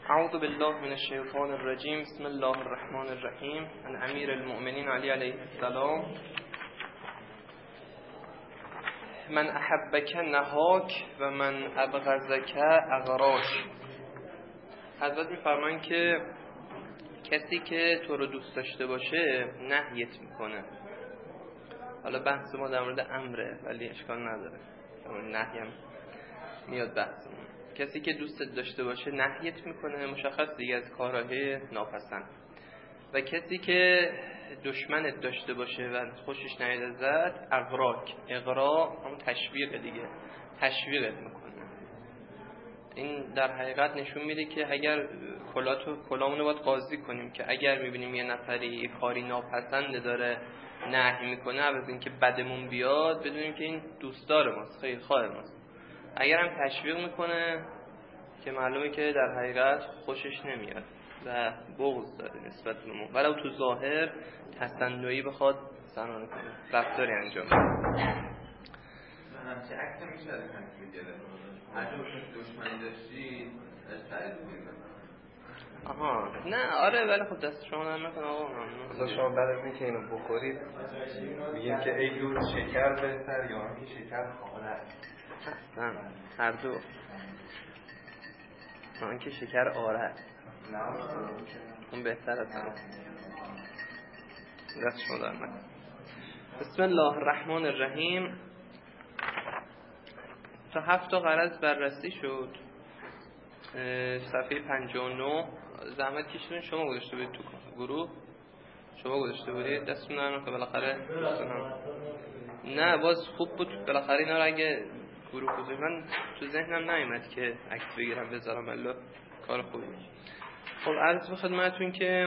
اعوذ بالله من الشیطان الرجیم. بسم الله الرحمن الرحیم. عن امیر المؤمنین علی علیه السلام: من احبک نهاک و من ابغضک اغراک. حضرت میفرمایند که کسی که تو رو دوست داشته باشه نهیت میکنه. حالا بحث ما در مورد امره ولی اشکال نداره، نهی هم میاد بحثمون. کسی که دوستت داشته باشه نهیت میکنه، مشخص دیگه از کارهای ناپسند. و کسی که دشمنت داشته باشه و خوشش نیاد ازت اغراک. اغرا هم تشویق دیگه، تشویقت میکنه. این در حقیقت نشون میده که اگر کلامون رو باید قاضی کنیم که اگر میبینیم یه نفری کاری ناپسند داره نهی میکنه، عوض این که بدمون بیاد بدونیم که این دوستدار ماست، خیرخواه ماست. اگر هم تشویق میکنه که معلومه که در حقیقت خوشش نمیاد و بغض داره نسبت به ما، ولو تو ظاهر تصنعی بخواد سنان کنه، رفتاری انجام بده. همچه عکس میشه از همچه بگیره هر جا دشمنی داشتی تعریف میکنه. آها نه آره، ولی خب دست شما در نکن آقا. مثلا شما بعد از اینکه اینو بخورید میگیم که ای دوست شکر بهتر یا اینکه شکر خاله؟ اصلا هر دو. اینکه شکر آره اون بهتر است. دست شما در نکن. بسم الله الرحمن الرحیم. تا 7 تا غرض بررسی شد. صفحه 59 زحمت کشیدین شما گذاشته بودید تو گروه، شما گذاشته بودید دستتون نرم که بالاخره نه باز خوب بود بالاخره اینا رو اگه گروه گذاشت. من تو ذهنم نیومد که عکس بگیرم بذارم، الله کار خوبی. خب عرض به خدمتتون که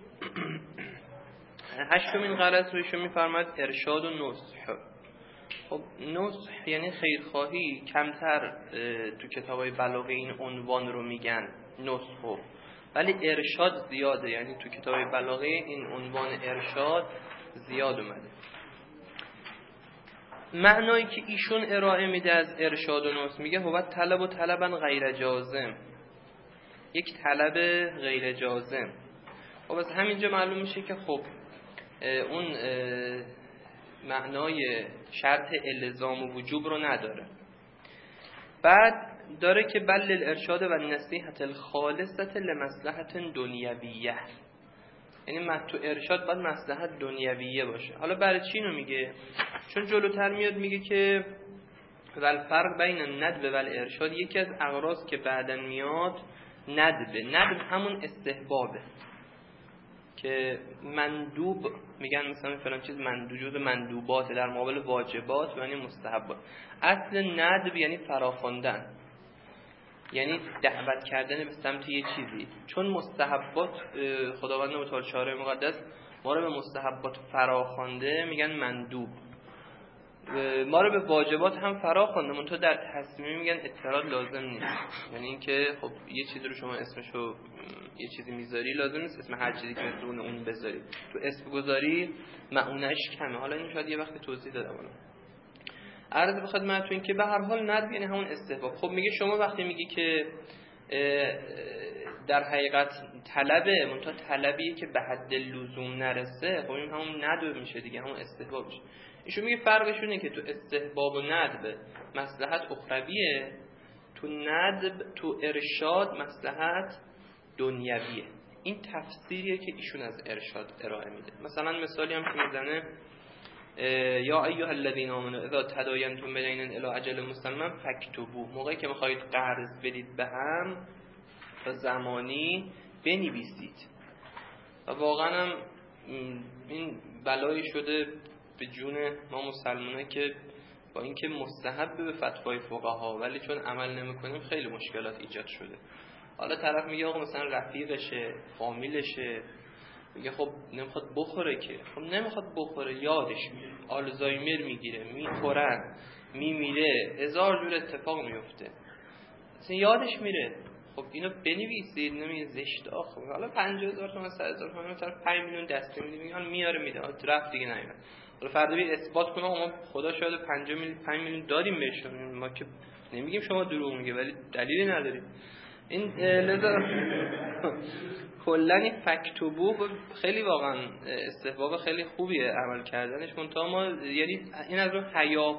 8مین غرض رو ایشون میفرماد ارشاد و نصح. خب نصح یعنی خیرخواهی. کمتر تو کتابای بلاغه این عنوان رو میگن نصح، ولی ارشاد زیاده. یعنی تو کتابای بلاغه این عنوان ارشاد زیاد اومده. معنایی که ایشون ارائه میده از ارشاد و نصح، میگه هو طلب و طلبا غیر جازم، یک طلب غیر جازم. خب از همینجا معلوم میشه که خب اون معنای شرط الزام و وجوب رو نداره. بعد داره که بل الارشاد و نصیحت الخالصه لمصلحت دنیویه، یعنی تو ارشاد باید مصلحت دنیویه باشه. حالا برای چی اینو میگه؟ چون جلوتر میاد میگه که والفرق بین الندب و الارشاد، یکی از اغراض که بعدن میاد ندب همون استحبابه که مندوب میگن مثلا فلان چیز جزء مندوبات در مقابل واجبات و یعنی مستحبات. اصل ندب یعنی فراخواندن، یعنی دعوت کردن به سمت یه چیزی. چون مستحبات خداوند متعال شارع مقدس ما رو به مستحبات فراخوانده میگن مندوب، ما رو به واجبات هم فراخوانده منتها در تصمیم میگن اطلاع لازم نیست. یعنی اینکه خب یه چیزی رو شما اسمشو یه چیزی میذاری لازم نیست اسم هر چیزی که مثل اون بذاری. تو اسم گذاری معونش کمه. حالا این شاید یه وقتی توضیح دادم اونو. عرض به خدمتتون که به هر حال ندب یعنی همون استحباب. خب میگه شما وقتی میگی که در حقیقت طلبه منتها طلبیه که به حد لزوم نرسه، خب این همون ندب میشه دیگه، همون استحباب میشه. ایشون میگه فرقشون اینه که تو استحباب و ندب مصلحت اخرویه، تو ندب تو ارشاد مصلحت دنیویه. این تفسیریه که ایشون از ارشاد ارائه میده. مثلا مثالی هم که میزنه یا ایها الذین آمنوا اذا تداینتم بدین الی اجل مسمى فاکتبوه، موقعی که میخواید قرض بدید به هم تا زمانی بنویسید. و واقعا هم این بلایی شده به جون ما مسلمانه که با اینکه مستحب به فتوای فقها ولی چون عمل نمیکنیم خیلی مشکلات ایجاد شده. حالا طرف میگه آقا مثلا رفیقشه، فامیلشه، میگه خب نمیخواد بخوره که. خب نمیخواد بخوره، یادش میره، آلزایمر میگیره، میخورن، میمیره، هزار جور اتفاق میفته، اصلا یادش میره. خب اینو بنویسید، نمیگه زشت آخه حالا 50,000 تومان 100,000 تومان مثلا 5 میلیون دسته میده، میگن میاره میده، رفت دیگه نمیاد. حالا فردا بیا اثبات کنه ما خدا شاید 5 میلیون دادیم بهشون، ما که نمیگیم شما دروغ میگه ولی دلیلی نداریم. این لذا کلا این فکت و بوق خیلی واقعا استحباب خیلی خوبیه عمل کردنش. منتها ما یعنی این از اون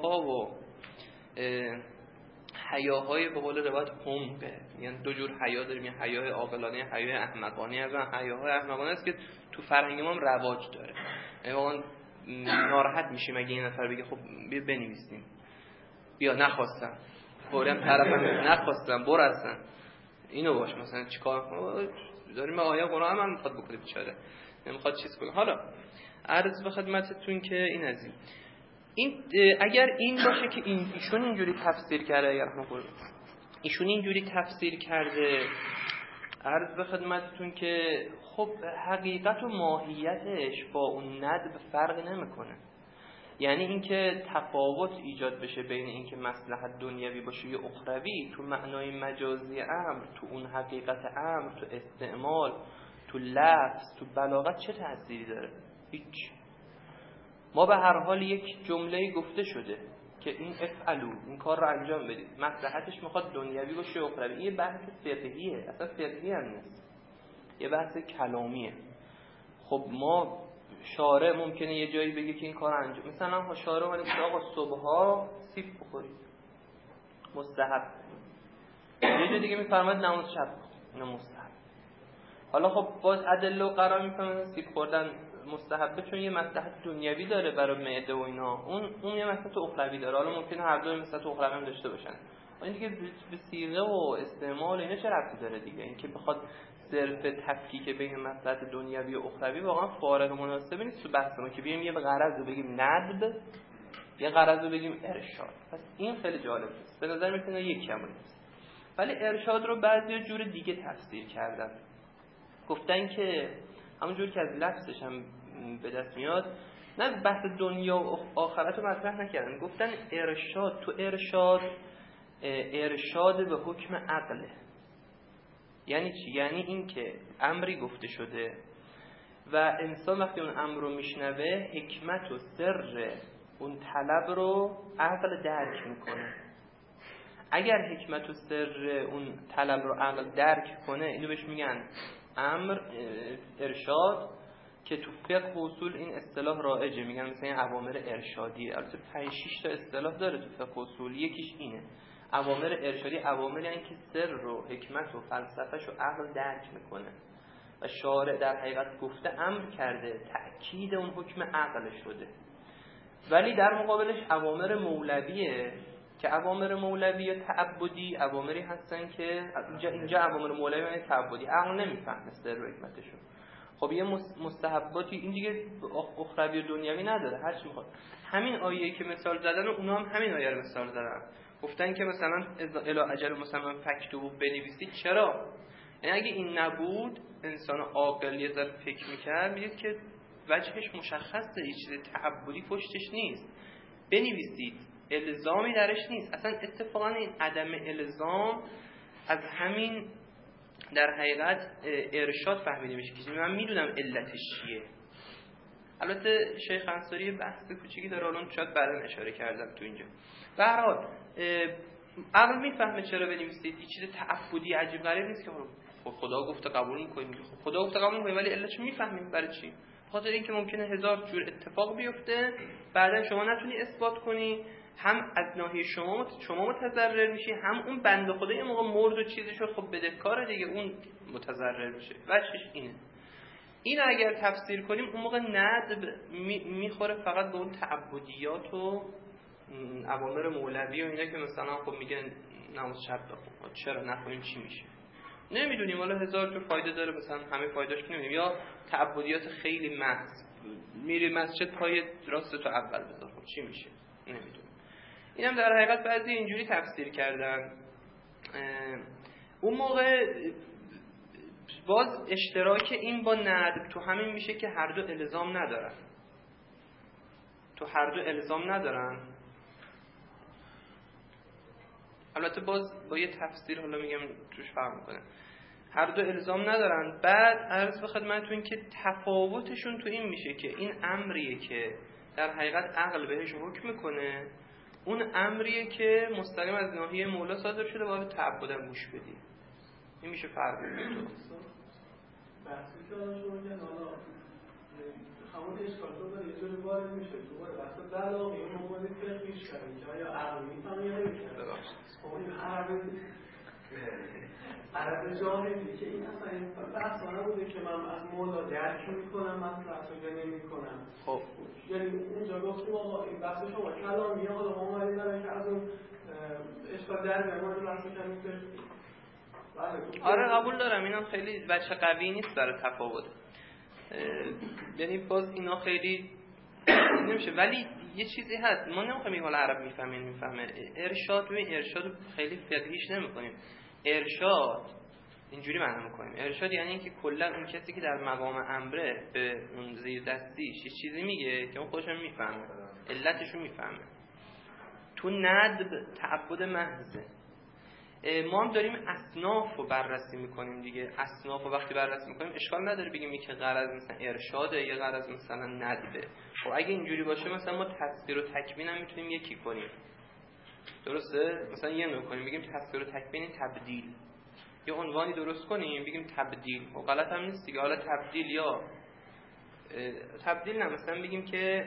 حیاهای به قول روایت عمقه. یعنی دو جور حیا داریم، یه حیای عاقلانه، حیای احمقانه. از اون حیاهای احمقانه است که تو فرهنگ ما هم رواج داره. یعنی واقعا ناراحت میشیم اگه این نفر بگه خب بیا بنویسیم، بیا نخواستم، فوری طرفم نخواستم برو اصلا اینو باش مثلا چیکار داریم؟ آیه قرآن هم میخواد بکنه بیچاره، نمیخواد چیز کنه. حالا عرض به خدمتتون که این از این اگر این باشه که ایشون اینجوری تفسیر کرده، اگر ایشون اینجوری تفسیر کرده، عرض به خدمتتون که خب حقیقت و ماهیتش با اون ندب فرق نمیکنه. یعنی اینکه تفاوت ایجاد بشه بین اینکه مصلحت دنیوی باشه یا اخروی، تو معنای مجازی امر، تو اون حقیقت امر، تو استعمال، تو لفظ، تو بلاغت چه تأثیری داره؟ هیچ. ما به هر حال یک جمله گفته شده که این افعلو، این کار رو انجام بدید، مصلحتش میخواد دنیوی باشه یا اخروی. این بحث فقهیه، اصلا فقهی هم نیست، یه بحث کلامیه. خب ما شارع ممکنه یه جایی بگه که این کار انجام، مثلا شارع ولی گفته آقا صبحا سیب بخورید مستحب، یه جای دیگه میفرماید نماز شب اینو مستحب. حالا خب باز ادله قرار میفهمن سیب خوردن مستحبه چون یه مصلحت دنیوی داره برای معده و اینا، اون یه مصلحت اخروی داره. حالا ممکنه هر دو مصلحت اخروی هم داشته باشن. این دیگه به صیغه و استعمال اینا چه ربطی داره دیگه؟ اینکه بخواد صرف تفکیک بین مصلحت دنیوی و اخروی واقعا فارغ مناسبه نیست تو بحث ما که بیایم یه غرض رو بگیم ندب، یه غرض رو بگیم ارشاد. پس این خیلی جالب است. به نظر میاد یک کمون نیست. ولی ارشاد رو بعضی جور دیگه تفسیر کردن. گفتن که همونجوری که از لفظش هم به دست میاد، نه بحث دنیا و آخرت رو مطرح نکردن. گفتن ارشاد، تو ارشاد به حکم عقله. یعنی چی؟ یعنی این که امری گفته شده و انسان وقتی اون امر رو میشنوه حکمت و سر اون طلب رو عقل درک میکنه. اگر حکمت و سر اون طلب رو عقل درک کنه، اینو بهش میگن امر ارشاد، که تو فقه و اصول این اصطلاح رایجه، میگن مثلا اوامر ارشادی. البته 5-6 تا اصطلاح داره تو فقه و اصول، یکیش اینه اوامر ارشادی. اوامر یعنی که سر و حکمت و فلسفه‌شو عقل درک میکنه و شارع در حقیقت گفته امر کرده، تأکید اون حکم عقل شده. ولی در مقابلش اوامر مولویه که اوامر مولوی تعبدی اوامری هستن که اینجا اوامر مولوی یعنی تعبدی، عقل نمیفهمه سر و حکمتشو. خب یه مستحباتی این دیگه اخروی و دنیوی نداره، هر چی میخواد. همین آیه‌ای که مثال زدن و اونا هم همین آیه رو مثال زدن، گفتن که مثلا الی اجل مسمى فکتبوا بنویسید. چرا؟ یعنی اگه این نبود انسان عاقل یه ذره فکر می‌کرد می‌دید که وجهش مشخصه، هیچ چیز تعبدی پشتش نیست. بنویسید الزامی درش نیست. اصلا اتفاقا این عدم الزام از همین در حقیقت ارشاد فهمیده میشه که من میدونم علتش چیه. البته شیخ انصاری بحث کوچیکی داره، الان شاید بعداً اشاره کردم تو اینجا. به هر حال عقل میفهمه چرا بنویسید. این چیز تعبدی عجیب غریب نیست که خدا گفته قبول میکنیم. خدا گفته قبول میکنیم ولی علتش میفهمیم برای چی. خاطر اینکه ممکنه هزار جور اتفاق بیفته، بعدا شما نتونی اثبات کنی، هم از ناحیه شما متضرر میشی، هم اون بنده خدا یه موقع مرد و چیزشو خب بدهکاره دیگه، اون متضرر میشه. وجهش اینه. این اگر تفسیر کنیم اون موقع ندب میخوره فقط به اون تعبدیات و اوامر مولوی و اینا که مثلا خب میگن نماز شب بخون، چرا نخونیم چی میشه نمیدونیم، والا هزار جور فایده داره، مثلا همه فایده‌اش نمیدونیم. یا تعبدیات خیلی محض، میری مسجد پای راست تو اول بذار، خب چی میشه نمیدونیم. اینم در حقیقت بعضی اینجوری تفسیر کردن. اون موقع باز اشتراک این با ندب تو همین میشه که هر دو الزام ندارن. تو هر دو الزام ندارن. البته باز با یه تفسیر حالا میگم توش فرق میکنه. هر دو الزام ندارن. بعد عرض به خدمتتون که تفاوتشون تو این میشه که این امریه که در حقیقت عقل بهش حکم میکنه، اون امریه که مستقیم از ناحیه مولا صادر شده، باید تعبداً گوش بدی. این میشه فرق تو بحثی که آنها شما میگن حالا همون اشکال تو داره یه جوری وارد میشه تو باره بحث دلاغی اون موضوعی فقهیش کردیم که آیا عقل میفهمه یا نمیفهمه. خب این عرب جاهلی که این اصلا این بحث نبوده که من از مولا درک میکنم مطلب رو نمیکنم. خب یعنی اونجا گفتیم آقا این بحث شما کلامیه حالا ما اومدیم برای که از اون اشکال در بیاریم بحث کردیم فقهی. آره قبول دارم اینا خیلی بچه قوی نیست برای تفاوت، یعنی باز اینا خیلی نمیشه. ولی یه چیزی هست ما نمیخوایم حالا عرب میفهمه ارشاد خیلی فقهیش نمیکنیم. ارشاد اینجوری معنی میکنیم ارشاد یعنی اینکه کلا اون کسی که در مقام امره به اون زیر دستیش یه چیزی میگه که اون خودش هم میفهمه، علتشو میفهمه. تو ندب تعبد محضه. ما هم داریم اصناف رو بررسی میکنیم دیگه. اصناف رو وقتی بررسی میکنیم اشکال نداره بگیم که غرض مثلا ارشاده یا غرض مثلا ندبه. خب اگه اینجوری باشه مثلا ما تصویر و تکوین هم میتونیم یکی کنیم، درسته؟ مثلا یه نوع کنیم بگیم تصویر و تکوین تبدیل، یه عنوانی درست کنیم بگیم تبدیل. خب غلط هم نیست دیگه. حالا تبدیل یا تبدیل نه، مثلا بگیم که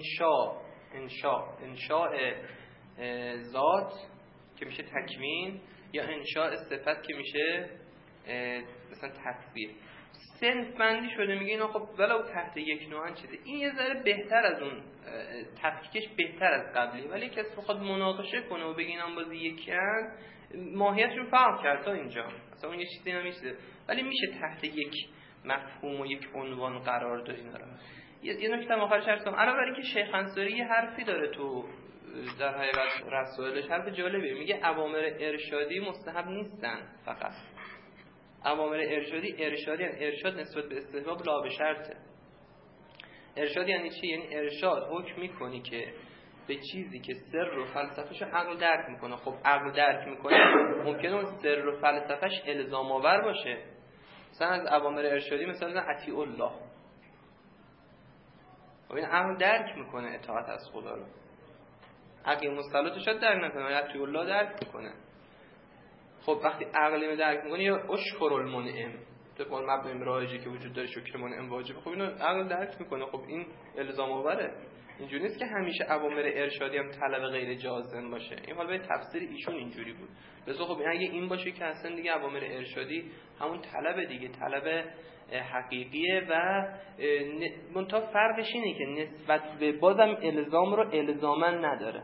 انشاء ذات که میشه تکوین، یا انشاء صفت که میشه مثلا تصویر. صنف بندی شده میگه اینا خب ولو تحت یک نوعن چیزه. این یه ذره بهتر از اون تفکیکش بهتر از قبلی، ولی کسی بخواد مناقشه کنه و بگه اینا بازی یکیان ماهیتشون فرق کرد تا اینجا، اصلا اون یه چیزی نمیشه، ولی میشه تحت یک مفهوم و یک عنوان قرار داد اینا رو. یه نکته آخرش هستم علاوه بر اینکه شیخ انصاری یه حرفی داره تو در حقیقت رسائلش، حرف جالبیه، میگه اوامر ارشادی مستحب نیستن. فقط اوامر ارشادی یعنی ارشاد نسبت به استحباب لا به شرطه. ارشاد یعنی چی؟ یعنی ارشاد حکم میکنی که به چیزی که سر و فلسفه‌شو عقل درک میکنه. خب عقل درک میکنه ممکنه اون سر و فلسفه‌ش الزام آور باشه. مثلا از اوامر ارشادی مثلا اطیع الله، خب این عقل درک میکنه اطاعت از خدا رو. عقل مصطلحاتش درک نکنه، اطیع الله درک میکنه. خب وقتی عقلی درک میکنه یا اشکر المنعم طبق مبنای رایجی که وجود داره شکر منعم واجبه، خب اینو عقل درک میکنه. خب این الزام آوره. اینجوری نیست که همیشه اوامر ارشادی هم طلب غیر جازم باشه. این حالا به تفسیر ایشون اینجوری بود. لذا خب اگه این باشه که اصلا دیگه اوامر ارشادی همون طلب دیگه، طلب حقیقیه و منتها فرقش اینه که نسبت به بازم الزام رو الزاما نداره.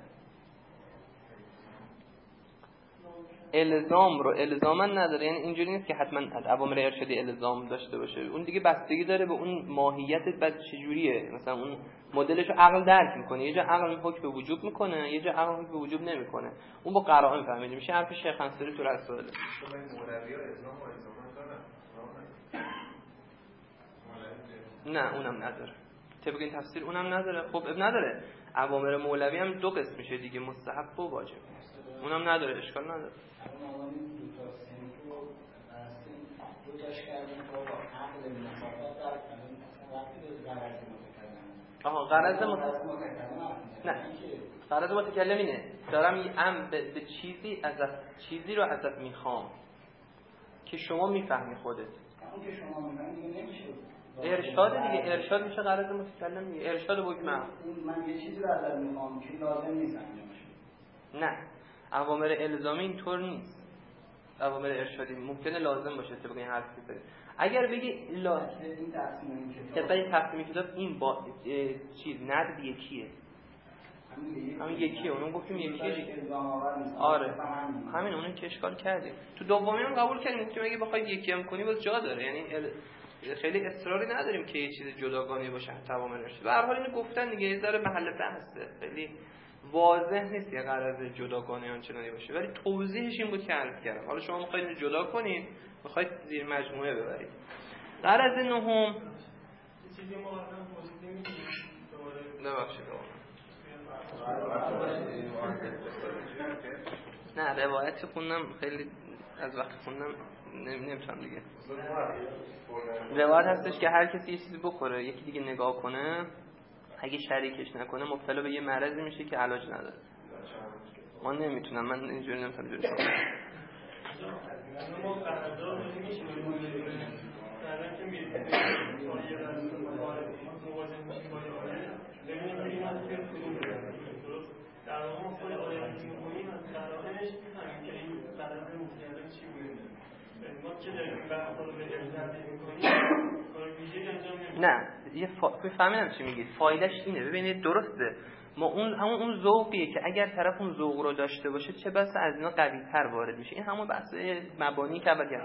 الزام رو الزاما نداره، یعنی اینجوری نیست که حتما اوامر ارشادی الزام داشته باشه. اون دیگه بستگی داره به اون ماهیت بعد چجوریه. مثلا اون مدلش رو عقل درک میکنه، یه جا عقل حکم به وجوب میکنه، یه جا عقل حکم به وجوب نمیکنه. اون با قرائن فهمیده میشه. حرف شیخ انصاری تو رسائل. نه اونم نداره. طبق این تفسیر اونم نداره. خب اب نداره. اوامر مولوی هم دو قسم میشه دیگه، مستحب و واجب. اونم نداره، اشکال نداره. آها غرض نه غرض متکلم اینه دارم به چیزی چیزی رو ازت میخوام که شما میفهمی خودت. اون که شما میفهمی دیگه نمیشه. ارشاد دیگه، ارشاد میشه غرض متکلم دیگه. ارشاد حکم من یه چیزی رو ازت میخوام که لازم نیست انجامش. نه اوامر الزامی اینطور نیست. اوامر ارشادی ممکنه لازم باشه طبق این حرفی که اگر بگی این تصمیم کتاب این با چیز ندب یکیه، همین یکیه. اونم گفتیم یکیه دیگه. آره همین اونم که اشکال کردیم. تو دومی هم قبول کردیم که اگه بخوای یکی هم کنی باز جا داره، یعنی خیلی اصراری نداریم که یه چیز جداگانه باشه اوامر ارشادی. به هر حال اینو گفتن دیگه، یه ذره محل بحثه، خیلی واضح نیست یه غرض جداگانه آنچنانی باشه، ولی توضیحش این بود که عرض کردم. حالا شما میخواید جدا کنید، میخواید زیر مجموعه ببرید. غرض نهم چیزی ما الان توضیح نمیدیم. ببخشید نه روایت خوندم، خیلی از وقت خوندم نمیتونم دیگه. روایت هستش که هر کسی یه چیزی بخوره یکی دیگه نگاه کنه، اگه شریکش نکنه مبتلا به یه مرضی میشه که علاج نداره. من نمیتونم، من اینجوری نمیتونم جوری کنم. یعنی ما قرارداد میشیم در که میریم آیه رسول مواجه میشیم با آیه ببینیم که این از توی کدوم درست در واقع ما خود آیه رو می‌خونیم از قرائنش می‌فهمیم که این قرارداد متکلم چی بوده. ما که داریم بحث رو به جلسه می‌کنیم کار ویژه‌ای انجام نمی‌دیم. نه فهمیدم چی میگید. فایدهش اینه، ببینید درسته، ما اون ذوقیه که اگر طرف اون ذوق رو داشته باشه چه بسا از اینا قوی‌تر وارد میشه. این همون بحث مبانی که اول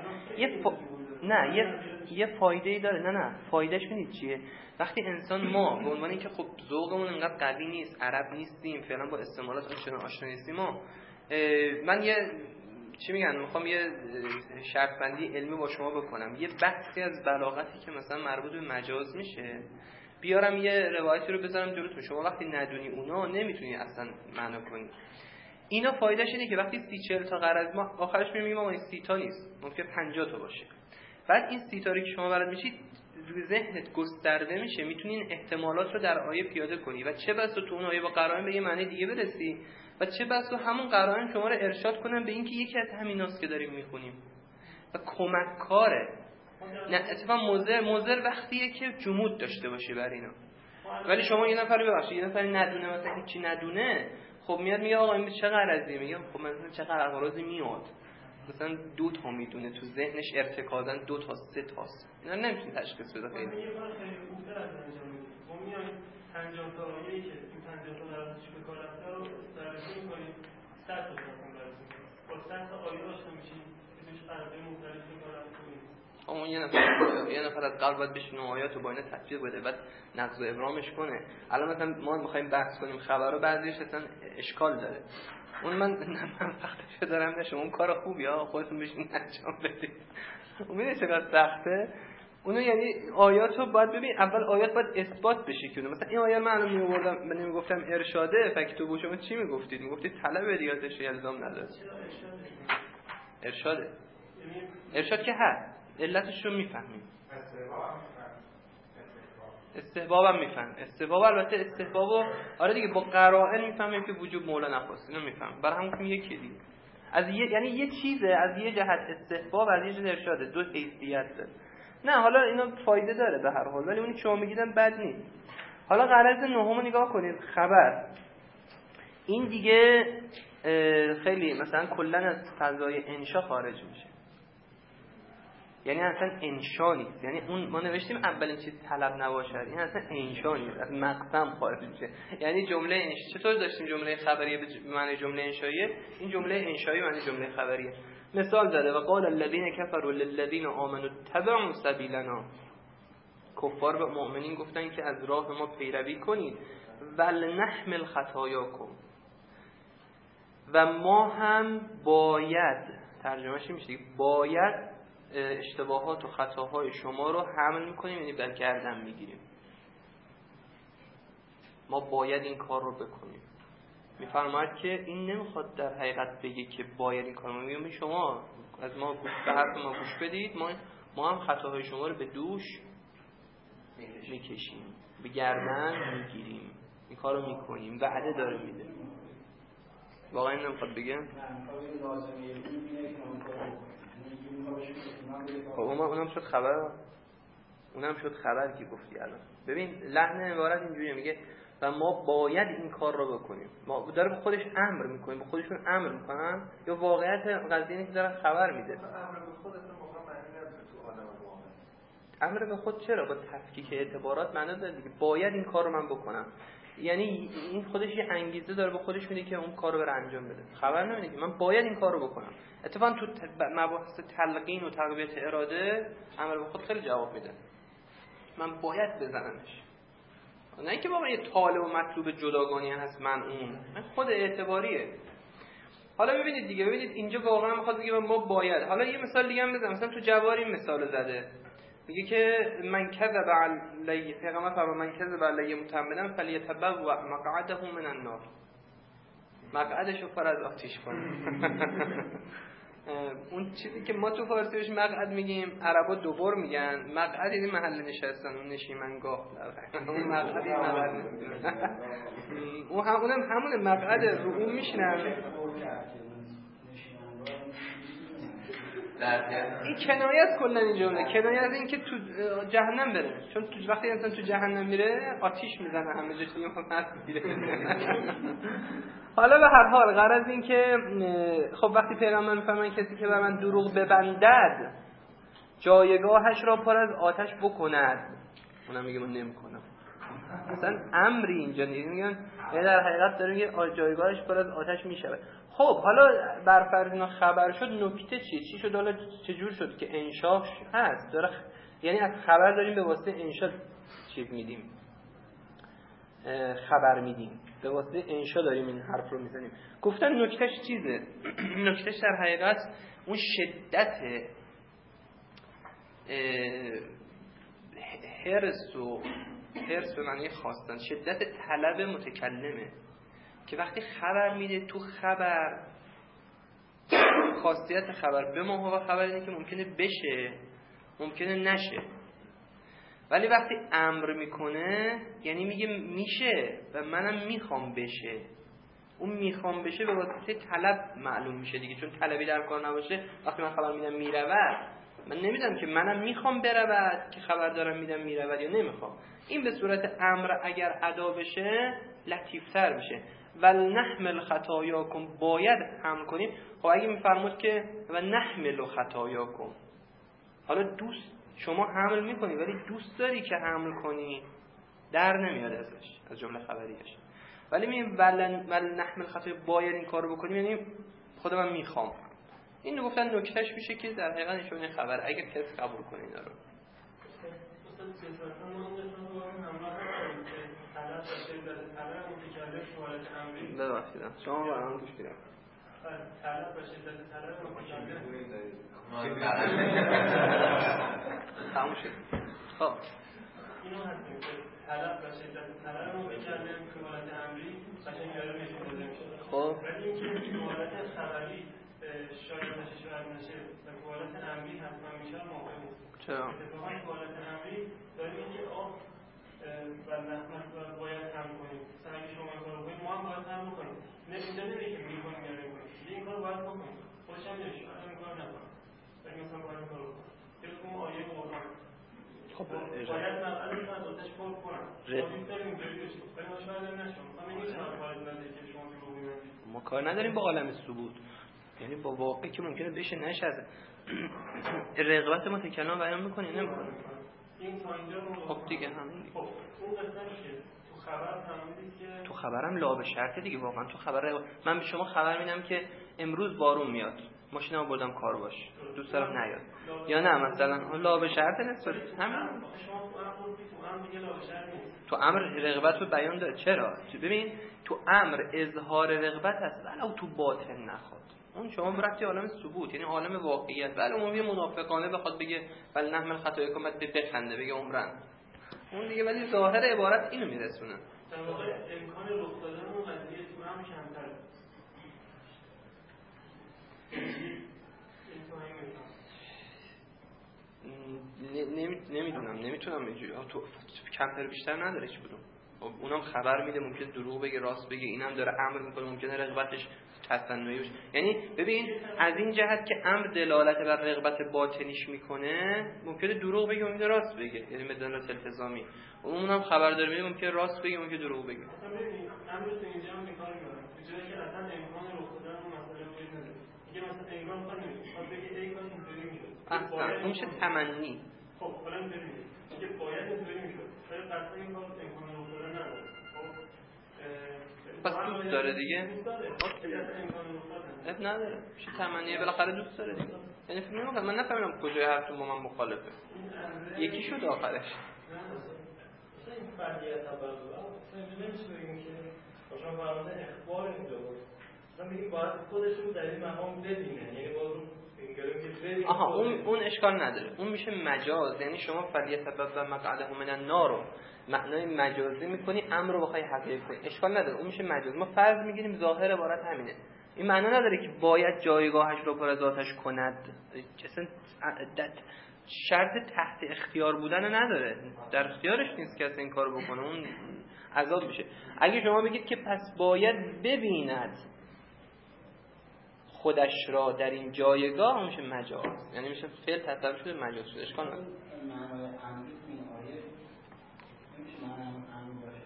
یه فایده‌ای داره. نه فایدهش میدید چیه؟ وقتی انسان ما به عنوان اینکه خب ذوقمون انقدر قوی نیست، عرب نیستیم، فعلا با استعمالات اونچنان آشنا نیستیم، من یه چی میگن، میخوام یه شرط بندی علمی با شما بکنم. یه بحثی از بلاغتی که مثلا مربوط به مجاز میشه بیارم، یه روایتی رو بذارم جلوتون، شما وقتی ندونی اونا نمیتونی اصلا معنا کنی. اینا فایدهش اینه که وقتی 30-40 تا غرض ما آخرش میگیم ما این 30 تا نیست، ممکن 50 تا باشه. بعد این 30 تا رو که شما بلد میشید روی ذهنت گسترده میشه، میتونین احتمالات رو در آیه پیاده کنی و چه بسا تو اون آیه با قرائن به یه معنی دیگه برسی و چه بسا همون قرائن شما رو ارشاد کنن به اینکه یکی از همیناست که داریم میخونیم و کمک کاره. نه اتفاقا مضر وقتیه که جمود داشته باشه بر اینا. ولی شما یه نفر ببخشید یه نفر ندونه، مثلا هیچی ندونه، خب میاد میگه آقا این چه غرضی، میگه خب مثلا چه غرضی میاد، مثلا 2 تا میدونه تو ذهنش ارتکازاً 2 تا 3 تاست، اینا نمیتونه تشخیص بده. خیلی یه کار خیلی خوبتر از انجام میدیم. ما میایم 50 تا آیه‌ای که این 50 تا درسش به کار رفته رو بررسی می‌کنیم، 100 تا بررسی می‌کنیم. با 100 تا آیه آشنا میشیم که توش قرارداد مختلف به کار رفته می‌کنیم. اون یه نفر از قلب باید بشینه آیات رو با اینا تطبیق بده، بعد نقض و ابرامش کنه. الان مثلا ما می‌خوایم بحث کنیم خبر رو، بعضیش اصلا اشکال داره. اون من وقتش دارم نشه، اون کار خوبیه، خودتون بشین انجام بدید. اون چقدر سخته. اونو یعنی آیات رو باید ببین، اول آیات باید اثبات بشه که مثلا این آیه من الان میآوردم، من نمیگفتم ارشاده، فکر تو شما چی میگفتید؟ میگفتید طلب دیگه‌اش الزام نداره. ارشاد که هست، علتش رو میفهمیم. استحباب هم میفهم. استحباب البته استحبابو آره دیگه با قرائن میفهمیم که وجوب مولا نخواست، اینو میفهم. برای همون که یکی دیگه از یعنی یه چیزه، از یه جهت استحباب، از یه جهت ارشاده، 2 حیثیت داره. نه حالا اینا فایده داره به هر حال، ولی اونی که شما میگیدن بد نیست. حالا غرض نهم نگاه کنید، خبر این دیگه خیلی مثلا کلا از فضای انشا خارج میشه، یعنی اصلا انشا نیست. یعنی اون ما نوشتیم اولین چیز طلب نباشد، این اصلا انشا نیست، از مقسم خارج میشه. یعنی جمله انشا چطور داشتیم جمله خبریه به معنی جمله انشاییه، این جمله انشایی معنی جمله خبریه. مثال زده و قال الذين كفروا للذين آمنوا اتبعوا سبیلنا، کفار به مؤمنین گفتن که از راه ما پیروی کنید، ولنحمل خطایاکم، و ما هم باید، ترجمهش میشه باید اشتباهات و خطاهای شما رو حمل میکنیم، یعنی بر گردن میگیریم. ما باید این کار رو بکنیم. میفرماید که این نمیخواد در حقیقت بگه که باید این کار رو، میگه شما از ما به حرف ما گوش بدید، ما هم خطاهای شما رو به دوش میکشیم، به گردن میگیریم، این کار رو میکنیم، وعده داره میده. واقعا نمیخواد بگه خب اونم شد خبر، اونم شد خبر که گفتی الان. ببین لحن عبارت اینجوریه، میگه و ما باید این کار رو بکنیم. ما داره به خودش امر میکنیم، به خودشون امر میکنن، یا واقعیت قضیه اینه که داره خبر میده. امر به خود اصلا واقعا معنی نداره تو عالم واقع. امر به خود چرا؟ با تفکیک اعتبارات معنا داره دیگه. باید این کار رو من بکنم، یعنی این خودش یه انگیزه داره به خودش میده که اون کار رو بره انجام بده. خبر نمیده که من باید این کار رو بکنم. اتفاقا تو مباحث تلقین و تقویت اراده امر به خود خیلی جواب میده. من باید بزنمش، نه اینکه بابا یه طالب و مطلوب جداگانه هست من اون خود اعتباریه. حالا ببینید دیگه، ببینید اینجا واقعا میخواد بگه ما باید. حالا یه مثال دیگه هم بزنم، مثلا تو جواری این مثال زده، میگه که من کذب علی، پیغمبر فرمود من کذب علی متعمدا فلیتبوأ مقعده من النار، مقعدشو پر از آتش کنه. اون چیزی که ما تو فارسی بهش مقعد میگیم، عربا دوبار میگن مقعد، این محل نشستن، اون نشیمنگاه، اون مقعد این مقعد اون همون مقعد رو اون میشنن. این کنایه از کلا این جمله، کنایه از این که تو جهنم بره، چون تو وقتی انسان تو جهنم میره آتیش میزنه همه جاش دیگه میره. حالا به هر حال غرض این که خب وقتی پیغمبر میفرماید کسی که بر من دروغ ببندد جایگاهش را پر از آتش بکند، اونم میگه من نمیکنم. مثلا امری اینجا میگن در حقیقت داره میگه جایگاهش پر از آتش میشود. خب حالا بر فرض اینا خبر شد، نکته چی شد؟ حالا چجور شد که انشاء هست داره یعنی از خبر داریم به واسطه انشاء چیز میدیم، خبر میدیم، به واسطه انشاء داریم این حرف رو میزنیم. گفتن نکتهش چیزه؟ نکتهش در حقیقت اون شدت حرص به معنی خواستن، شدت طلب متکلمه که وقتی خبر میده تو خبر خاصیت خبر به ما خبر اینه که ممکنه بشه ممکنه نشه، ولی وقتی امر میکنه یعنی میگه میشه و منم میخوام بشه. اون میخوام بشه به واسطه طلب معلوم میشه دیگه، چون طلبی در کار نباشه وقتی من خبر میدم میرود، من نمیدونم که منم میخوام برود که خبر دارم میدم میرود یا نمیخوام. این به صورت امر اگر ادا بشه لطیفتر میشه. ولنحمل خطایاکم، باید حمل کنیم. خب اگه میفرمود که و نحمل خطایاکم، حالا دوست شما حمل میکنی ولی دوست داری که حمل کنی، در نمیاد ازش، از جمله خبریش. ولی میگیم ولنحمل خطایا، باید این کارو بکنیم، یعنی خودم من میخوام. اینو گفتن نکتهش میشه که در حقیقت نشونه خبر اگر کسی قبول کنه اینا رو. ببخشید شما با هم گوش بدید. طلب و شدت طلب تموم شد. خب اینو هستیم که طلب و شدت طلب رو بکردیم که حالت امری قشنگ داره میشه. خب ولی اینکه حالت خبری شاید نشه و حالت امری حتما میشه موقع نیست. چرا؟ اتفاقا حالت امری داره اینکه و نحمت و باید هم کنیم. مثلا اگه شما این کار رو کنیم ما هم باید هم بکنیم. اینجا نمیگه که میکنیم یا نمیکنیم، این کار رو باید بکنیم. خودش هم نمیشه این کار نکنم ولی مثلا باید این کار رو کنم. یه آیه قرآن خب باید مسئله از آتش پر کنم باید داریم اینجوری بشه ولی ما شاید نشم. مثلا این چند باید نده که شما دروغ میگید. ما کار نداریم با عالم ثبوت، یعنی با واقعی که ممکنه بشه نشه. رغبت متکلم بیان میکنه نمیکنه. این تا اینجا خب دیگه همین. خب اون قسمتش تو خبر فهمیدید که تو خبرم لا به شرطه دیگه. واقعا تو خبر من به شما خبر میدم که امروز بارون میاد، ماشینمو بردم کار باش، دوست دارم نیاد یا نه، مثلا لا به شرطه نسبت همین. تو امر رغبت رو بیان داره. چرا؟ ببین تو امر اظهار رغبت هست ولو تو باطن نخواد. اون شما رفتی عالم ثبوت، یعنی عالم واقعیت. ولی عمومی منافقانه بخواد بگه ولی نحمل خطایاکم بعد بخنده بگه عمرن اون دیگه، ولی ظاهر عبارت اینو میرسونه. در واقع امکان رخ دادن اون قضیه تو هم کمتره. نمیتونم اینجوری. تو کمتر بیشتر نداره هیچ کدوم. اونم خبر میده، ممکن دروغ بگه راست بگه، اینم داره امر میکنه، ممکنه رغبتش تصنعی باشه. یعنی ببین از این جهت که امر دلالت بر رغبت باطنیش میکنه، ممکنه دروغ بگه ممکنه راست بگه، یعنی بدون التزامی. اونم خبر داره میده، ممکنه راست بگه ممکنه دروغ بگه. مثلا ببین امر تو اینجا هم میگم جایی که اصلا امکان رخ دادن اون مسئله وجود نداره. میگه مثلا انگار خود نمیشه، بگه ای کاش اینطوری میشد. اصلا اون میشه تمنی. خب حالا اینطوری میگه باید اینطوری میشد، ولی قطعا این کار امکان رخ دادن نداره. پس دوست داره دیگه. اب نداره میشه تمنیه، بالاخره دوست داره دیگه. یعنی فکر نمی‌کنم، من نفهمیدم کجای حرفتون با من مخالفه. یکی شد آخرش. مثلا این فردیت تبرع مثلا نمیشه بگیم که باشم فرموده اخبار اینجا بود. مثلا میگیم باید خودش رو در این مقام ببینه، یعنی باید رو آها اون اشکال نداره، اون میشه مجاز. یعنی شما فلیتبوأ مقعده من النار رو معنای مجازی میکنی، امر رو بخوای حقیقی کنی، اشکال نداره، اون میشه مجاز. ما فرض میگیریم ظاهر عبارت همینه، این معنا نداره که باید جایگاهش رو پر از آتش کند. اصلا شرط تحت اختیار بودن نداره، در اختیارش نیست که این کارو بکنه، اون عذاب میشه. اگه شما بگید که پس باید ببیند، خودش را در این جایگاه میشه مجاز، یعنی میشه فعل تصرف شده مجاز شده. اشکال نداره. معنای عمدی تو این آیه میشه معنای عمدی باشه.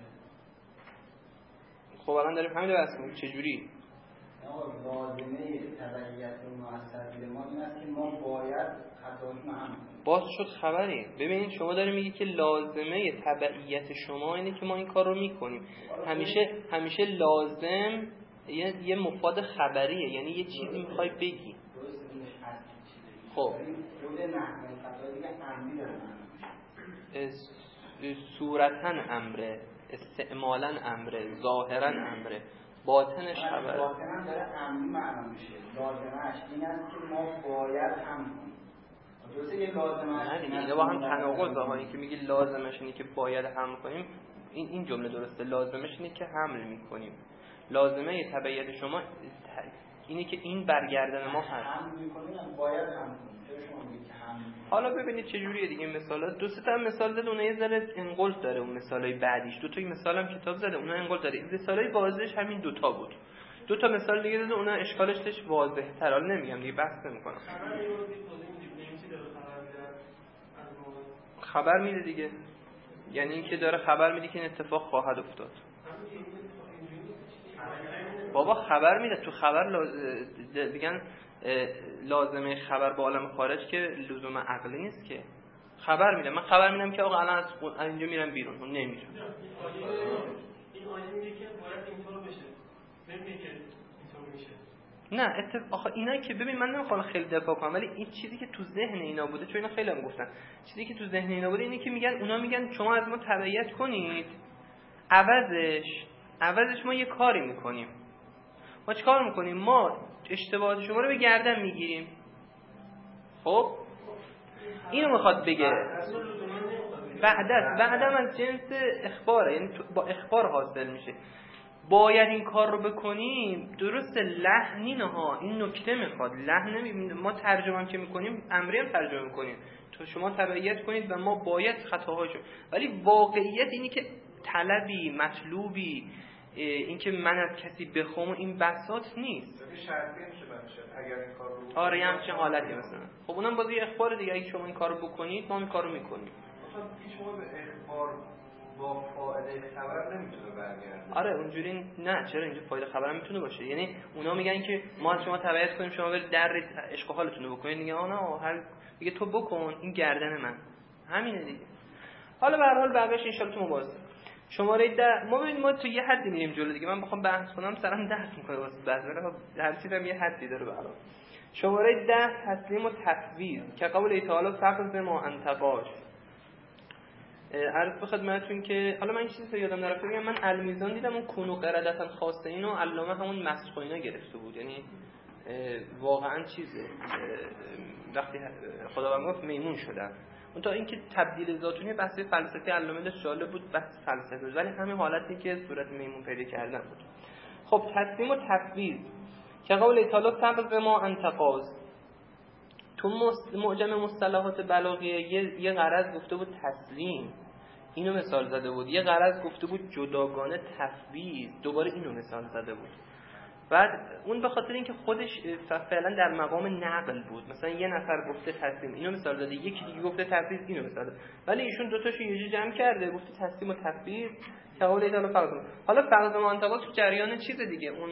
خب الان داریم همین رو بحث می‌کنیم چجوری. لازمه تبعیت مؤثر ما این است که ما باید خطاهاشون رو هم باز شد خبری. ببینید شما دارید میگی که لازمه تبعیت شما اینه که ما این کار رو میکنیم. همیشه لازم یه مفاد خبریه، یعنی یه چیزی میخوای بگی. خب صورتاً امره، استعمالاً امره، ظاهراً امره، باطنش خبره. باطناً داره امری معنا میشه. لازمش این است که ما باید هم کنیم. درسته که لازمش نه دیگه اینا با هم تناقضه ها. این که میگی لازمش اینه که باید هم کنیم، این جمله درسته. لازمش اینه که حمل میکنیم. لازمه تبعیت شما اینه که این برگردن ما هست. حمل میکنیم باید هم کنیم. چرا شما میگید که حمل؟ حالا ببینید چه جوریه دیگه. مثلا دو سه تا مثال زد، اونها یه ذره انقلت داره. اون مثالای بعدیش دو تا مثالم کتاب زده، اونها انقلت داره. این مثالای واضحش همین دو تا بود. دو تا مثال دیگه زده، اونها اشکالش واضح‌تر. حالا نمیگم دیگه، بحث نمی‌کنم. خبر میده دیگه، یعنی اینکه داره خبر میده که این اتفاق خواهد افتاد. بابا خبر میده. تو خبر دیگه لازمه خبر با عالم خارج که لزوم عقلی نیست که. خبر میده. من خبر میدم که آقا الان از اینجا میرم بیرون. اون نمیره. این آیه میگه که باید اینطور بشه، نمیگه که اینطور میشه. نه آخه اینا که ببین، من نمیخوام خیلی دفاع کنم، ولی این چیزی که تو ذهن اینا بوده، چون اینا خیلی هم گفتن، چیزی که تو ذهن اینا بوده اینه که اونا میگن شما از ما تبعیت کنید، عوضش ما یه کاری میکنیم. ما چیکار میکنیم؟ ما اشتباهات شما رو به گردن میگیریم. خب اینو میخواد بگه. بعدم از جنس اخباره، یعنی با اخبار حاصل میشه. باید این کار رو بکنیم. درسته لحنی نه ها، این نکته میخواد. لحن ما ترجمه هم که میکنیم امری هم ترجمه میکنیم. تو شما تبعیت کنید و ما باید خطاهاشو. ولی واقعیت اینی که طلبی، مطلوبی، این که من از کسی بخوام این بساط نیست. شرطی میشه بنشه اگر این کار رو آره همچین حالتی مثلا. خب اونم باز یه اخبار دیگه. اگه شما این کارو بکنید ما این کارو میکنیم. مثلا شما به اخبار با فایده خبر نمیتونه برگرده. آره اونجوری نه. چرا اینجا فایده خبر هم میتونه باشه. یعنی اونا میگن که ما از شما تبعیت کنیم، شما برید در عشق حالتون رو بکنید. میگه آنا هر میگه تو بکن، این گردن من. همینه دیگه. حالا به هر حال بقیه‌اش ان شاء الله تو مباحثه. شماره 10 ما ببینیم ما تو یه حدی میریم جلو دیگه. من بخوام بحث کنم سرم درد میکنه واسه بحث. هر چیزم یه حدی داره برام. شماره 10 تسلیم و تفویض که قول تعالی فقط ما انتقاش. عرض به خدمتتون که حالا من این چیزی رو یادم نرفته بگم. من المیزان دیدم اون کونو قردتن خاصه اینو علامه همون مسخ و اینا گرفته بود. یعنی واقعا چیزه وقتی خداوند گفت میمون شدن. اون تا اینکه تبدیل ذاتونی بحث فلسفی علامه جالب بود، بحث فلسفی ولی همین حالتی که صورت میمون پیدا کردن بود. خب تسلیم و تفویض که قول تعالی فقط ما انتقاض. تو معجم مصطلحات بلاغیه یه غرض گفته بود تسلیم، اینو مثال زده بود. یه غرض گفته بود جداگانه تفویض، دوباره اینو مثال زده بود. بعد اون به خاطر اینکه خودش فعلا در مقام نقل بود، مثلا یه نفر گفته تسلیم اینو مثال زده، یکی دیگه گفته تفویض اینو مثال زده، ولی ایشون دو تاشو یه جا جمع کرده گفته تسلیم و تفویض که قول اینا فرض. حالا فرض منطقات تو جریان چیز دیگه، اون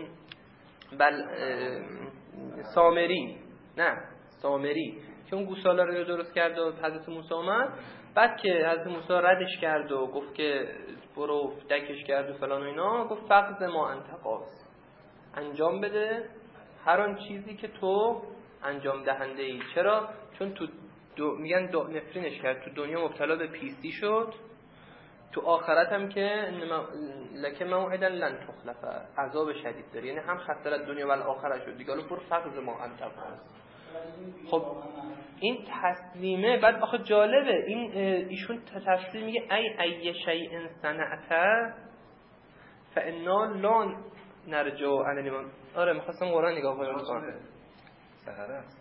سامری که اون گوساله رو درست کرد و حضرت موسی اومد، بعد که حضرت موسی ردش کرد و گفت که برو دکش کرد و فلان و اینا، گفت فقط ما انتقاض، انجام بده هر آن چیزی که تو انجام دهنده ای. چرا؟ چون تو میگن نفرینش کرد، تو دنیا مبتلا به پیستی شد، تو آخرت هم که لکه موعدا لن تخلفه، عذاب شدید داره. یعنی هم خسارت دنیا و آخرت شد دیگه. حالا برو فقط ما انتقاض. خب این تسلیمه. بعد آخه جالبه این ایشون تفسیر میگه ای شیء صنعته فانا لا نرجو عن الایمان. آره می‌خواستم قرآن نگاه کنم. سحره است.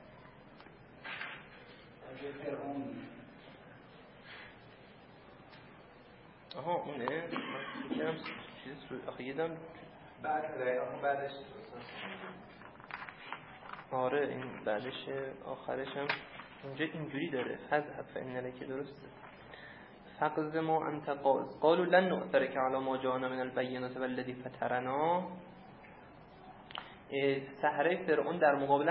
آها اونه. من چیز آخه یدم بعدش آره این بعدش آخرش هم اونجا اینجوری داره فذهب فإن لک درسته فقز ما انت قاز قالوا لن نؤثرك على ما جاءنا من البینات والذی فطرنا. سحره فرعون در مقابل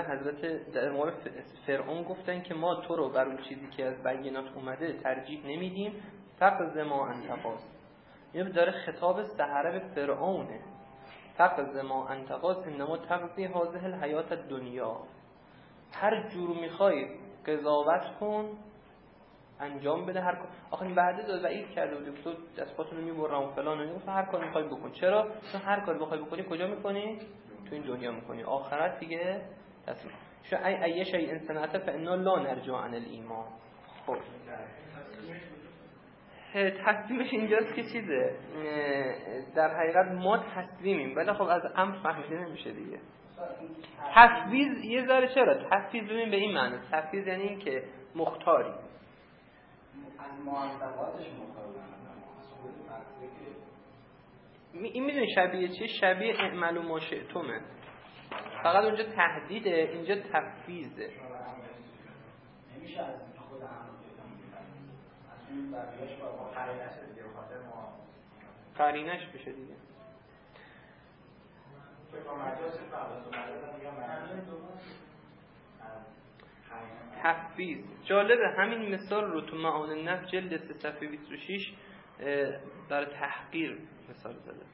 فرعون گفتن که ما تو رو بر اون چیزی که از بینات اومده ترجیح نمیدیم. فقز ما انت قاز اینو داره خطاب سحره به فرعونه. فقز ما انت قاز انما تقضی هذه الحیات الدنیا، هر جور میخوای قضاوت کن انجام بده. هر آخه این وعده داد وعید کرده بود تو دستاتونو میبرم و فلان و اینا، هر کاری میخوای بکن. چرا؟ چون هر کاری بخوای بکنی کجا میکنی؟ تو این دنیا میکنی، آخرت دیگه دست شو ای شیء انسانته فانا لا نرجع عن الایمان. خب تسلیمش اینجاست که چیزه در حقیقت ما تسلیمیم، ولی خب از امر فهمیده نمیشه دیگه. تفویض یه ذره چرا تفویض ببین به این معنی، تفویض یعنی این که مختاری از معتقداتش مختارن. این میدونی شبیه چیه؟ شبیه اعملوا ما شئتمه، فقط اونجا تهدیده اینجا تفویضه. نمیشه از خود هم از این بقیه‌اش با قرینش دیگه خاطر ما قرینش بشه دیگه. تفویض جالبه. همین مثال رو تو معان النفس جلد 3 صفحه 26 برای تحقیر مثال زده.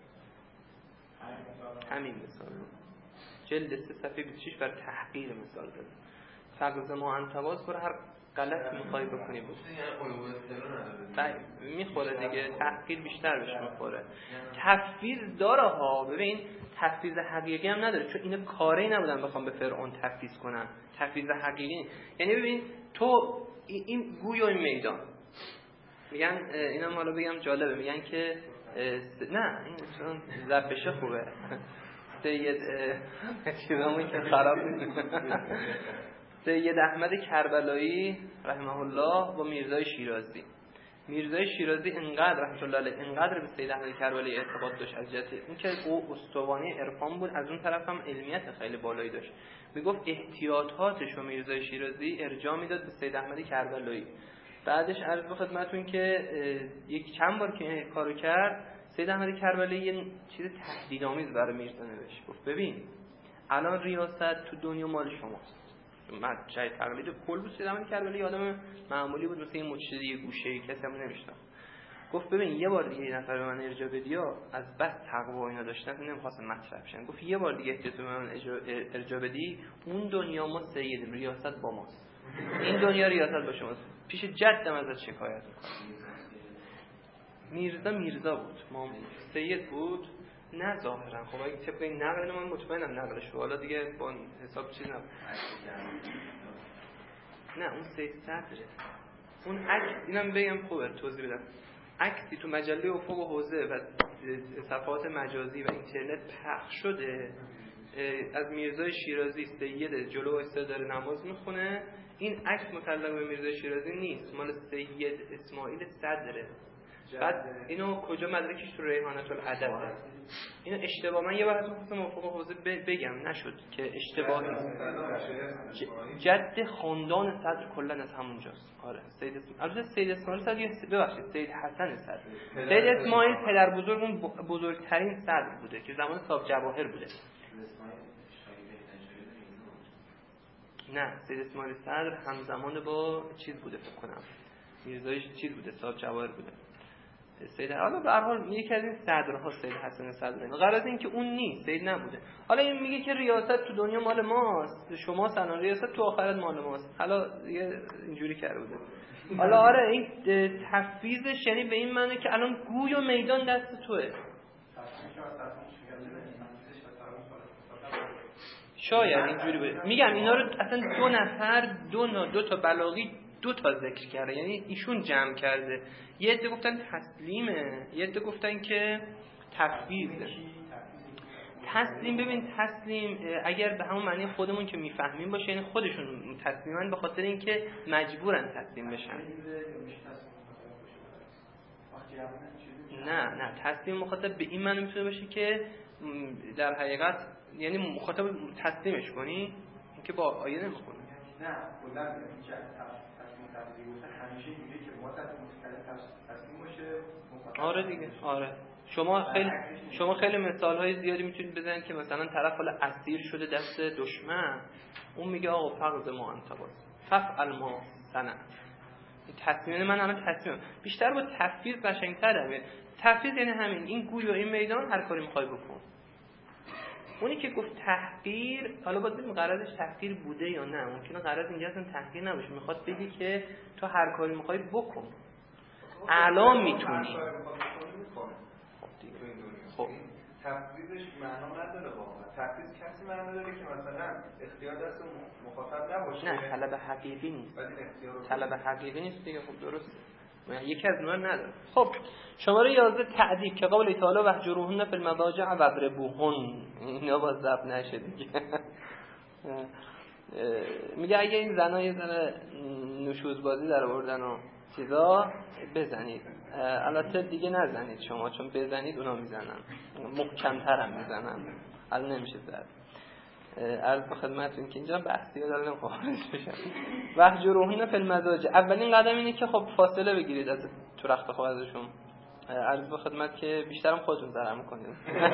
همین مثال رو جلد 3 صفحه 26 برای تحقیر مثال زده. فقز ما انتواز برای هر غلط میخوای بکنی بود میخوره دیگه، تحقیر بیشتر بهش میخوره. تفویض داره ها، ببین تفویض حقیقی هم نداره، چون اینا کاری نبودن بخوام به فرعون تفویض کنن. تفویض حقیقی یعنی ببین تو این گوی و این میدان میگن، اینم حالا بگم جالبه، میگن که نه این چون زبشه خوبه سید چیزامون که خراب سید احمد کربلایی رحمه الله با میرزای شیرازی. میرزای شیرازی انقدر رحمت الله علیه انقدر به سید احمد کربلایی اعتقاد داشت از جهت اینکه او استوانه عرفان بود، از اون طرف هم علمیت خیلی بالایی داشت. میگفت احتیاطاتش رو میرزای شیرازی ارجاع میداد به سید احمد کربلایی. بعدش عرض به خدمتتون که یک چند بار که این کارو کرد، سید احمد کربلایی یه چیز تهدیدآمیز برای میرزا نوشت. گفت ببین الان ریاست تو دنیا مال شماست. جای تقلید کل بود. سید احمد کربلایی آدم معمولی بود، مثل این مجتهد یه گوشه کسی هم نمی‌شناخت. گفت ببین یه بار دیگه یه نفر به من ارجاع بدیا، از بس تقوا اینا داشتن نمی‌خواستن مطرح بشن. گفت یه بار دیگه احتیاط به من ارجاع بدی، اون دنیا ما سید ریاست با ماست، این دنیا ریاست با شماست. پیش جدم ازت شکایت می‌کنم. میرزا بود، ما سید بود نه ظاهرا. خب اگه طبق این نقل من مطمئنم نقلش، حالا دیگه با حساب چیز نه اون سید صدره. اون عکس اینم بگم خوبه توضیح بدم. عکسی تو مجله افق و حوزه و صفحات مجازی و اینترنت پخش شده از میرزای شیرازی سید جلو وایساده داره نماز میخونه. این عکس متعلق به میرزای شیرازی نیست، مال سید اسماعیل صدره. بعد اینو کجا مدرکش تو ریحانت الادب. اینو اشتباه من یه بار از خودم افق حوزه بگم نشد که اشتباه جد خاندان صدر کلا از همونجاست. آره سید اسماعیل، البته سید اسماعیل صدر ببخشید سید حسن صدر. سید اسماعیل پدر بزرگمون بزرگترین صدر بوده که زمان صاحب جواهر بوده. نه سید اسماعیل صدر همزمان با چیز بوده فکر کنم، میرزای چیز بوده، صاحب جواهر بوده. سید حالا به هر حال یکی از این صدرها سید حسن صدر. غرض این که اون نیست، سید نبوده. حالا این میگه که ریاست تو دنیا مال ماست، شما سنا ریاست تو آخرت مال ماست. حالا دیگه اینجوری کرده بوده. حالا آره این تفویضش یعنی به این معنی که الان گوی و میدان دست توئه. شاید اینجوری باشه. میگم اینا رو اصلا دو نفر دو تا بلاغی دو تا ذکر کرده، یعنی ایشون جمع کرده. یه عده گفتن تسلیمه، یه عده گفتن که تفویضه. تسلیم ببین تسلیم اگر به همون معنی خودمون که میفهمیم باشه، یعنی خودشون تسلیمن به خاطر اینکه مجبورن تسلیم بشن. نه تسلیم مخاطب به این معنی میتونه باشه که در حقیقت یعنی مخاطب تسلیمش کنی، که با آیه نمیخونه. نه کلا اینکه تصمیم تفسیری باشه همیشه میگه که ما تصمیم باشه. آره دیگه، آره. شما خیلی مثال‌های زیادی میتونید بزنید که مثلا طرف حالا اسیر شده دست دشمن، اون میگه آقا فقط ما انتقاد ففعل ما صنع. تصمیم من الان تصمیم بیشتر با تفویض قشنگ‌تره. تفویض یعنی همین، این گوی و این میدان هر کاری میخوای بکن. اونی که گفت تحقیر، حالا باید ببینیم غرضش تحقیر بوده یا نه. ممکنه غرض اینجا اصلا تحقیر نباشه، میخواد بگی که تو هر کاری میخوای بکن، الان میتونی. خب تفویضش معنا نداره واقعا. تفویض کسی معنا داره که مثلا اختیار دست مخاطب نباشه. نه، طلب حقیقی نیست. طلب حقیقی نیست دیگه. خب درسته، یکی از اونها نداره. خب شماره 11 تعذیب که قول تعالی وهجروهن فی المضاجع واضربوهن، اینا با ضبط نشه دیگه. میگه اگه این زنا یه ذره نشوز بازی در آوردن و چیزا بزنید، البته دیگه نزنید شما، چون بزنید اونا میزنن، محکم‌تر هم میزنن، الان نمیشه زد. عرض به خدمتتون که اینجا بحثی داره خارج بشه. وهجروهن فی المضاجع، اولین قدم اینه که خب فاصله بگیرید از تو رخت خواب ازشون. عرض به خدمت که بیشترم خودتون ضرر میکنید.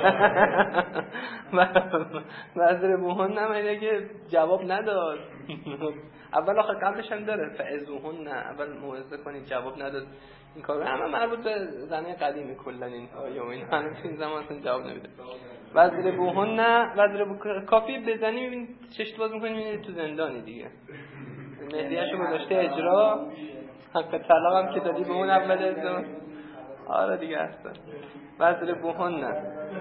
وضربوهن نمیده که جواب نداد. اول آخه قبلش هم داره فعظوهن، اول موعظه کنید، جواب نداد. این کار همه مربوط به زنه قدیمی کلا این یا این همه تو این زمان اصلا جواب نمیده. وضربوهن کافی بزنی ببین چشت باز میکنی میبینی تو زندانی دیگه. مهدیه‌شو گذاشته اجرا، حق طلاق هم که دادی به اون اول ازدواج. آره دیگه اصلا وضربوهن.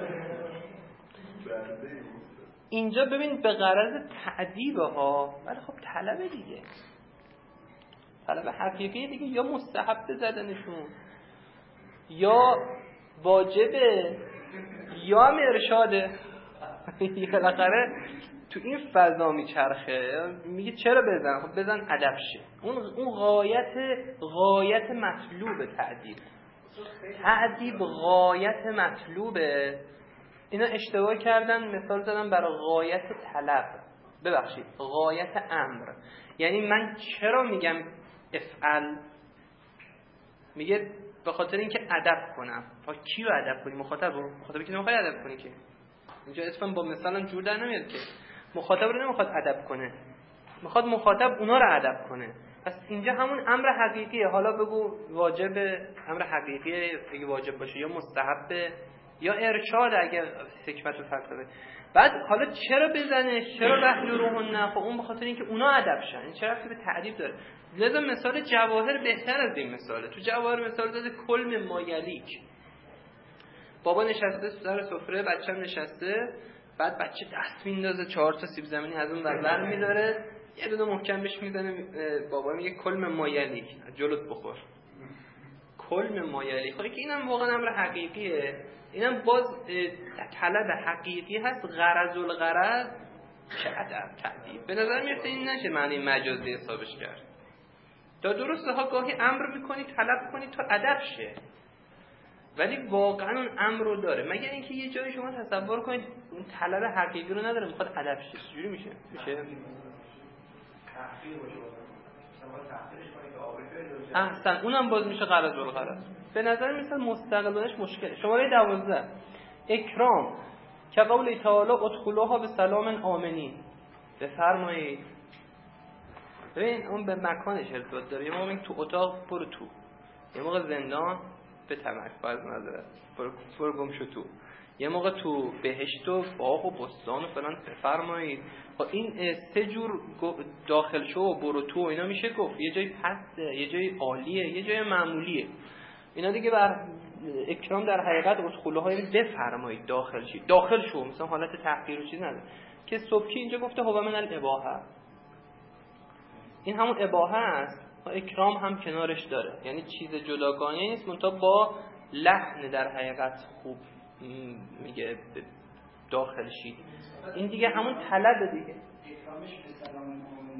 اینجا ببین به غرض تعذیب ها، ولی خب طلب دیگه، طلب حقیقی دیگه، یا مستحب زدنشون یا واجبه یا هم ارشاده. بالاخره تو این فضا میچرخه. میگه چرا بزن؟ خب بزن ادب شه. اون غایت مطلوب تعذیب غایت مطلوبه. اینا اشتباه کردن، مثال زدن برای غایت طلب، ببخشید غایت امر. یعنی من چرا میگم افعل؟ میگه به خاطر اینکه ادب کنم. کیو ادب کنی؟ مخاطبی که نمیخواد ادب کنی که. اینجا اسمم با مثلا جور در نمیاد که مخاطب رو نمیخواد ادب کنه، میخواد مخاطب اونا رو ادب کنه. پس اینجا همون امر حقیقیه. حالا بگو واجب، امر حقیقیه اگه واجب باشه، یا مستحبه یا ارشاد اگه حکمت و فلسفه. بعد حالا چرا بزنه؟ چرا وهجروهن؟ خب اون به خاطر اینکه اونا ادب شن. این چرا رفتی به تعذیب داره؟ لذا مثال جواهر بهتر از این مثاله. تو جواهر مثال داده کلم مایلیک. بابا نشسته سر سفره، بچه‌م نشسته، بعد بچه دست میندازه 4 تا سیب زمینی از اون ور می‌داره، یه دونه محکم بهش میزنه. بابا میگه کلم مایلیک، جلوت بخور. کلم مایلیک. خب که اینم واقعا امر حقیقیه. اینم باز طلب حقیقی هست. غرض الغرض چه ادب تعذیب. به نظر میاد این نشه معنی مجازی حسابش کرد. تا درسته ها گاهی امر میکنی طلب کنی تا ادب شه، ولی واقعا اون امر رو داره. مگر اینکه یه جایی شما تصور کنید اون طلب حقیقی رو نداره، میخواد ادب شه. چجوری میشه؟ احسن، اونم باز میشه غرض الغرض. به نظر میاد مستقلانش مشکله. شماره 12 اکرام که قول تعالی ادخلوها به سلام آمنین. بفرمایید. ببین اون به مکانش ارتباط داره. یه موقع میگه تو اتاق برو تو، یه موقع زندان به تمک فرض نداره برو گم شو تو، یه موقع تو بهشت و باغ و بستان و فلان بفرمایید. خب این سه جور داخل شو و برو تو اینا میشه گفت. یه جای پسته، یه جای عالیه، یه جای معمولیه. اینا دیگه بر اکرام در حقیقت ادخلوها یعنی بفرمایید داخل شید، داخل شو، مثلا حالت تحقیر و چیز نداره. که صبحی اینجا گفته هو من الاباحه، این همون اباحه است. اکرام هم کنارش داره، یعنی چیز جداگانه نیست، منتها با لحن در حقیقت خوب میگه داخل شید. این دیگه همون طلب دیگه. اکرامش به سلام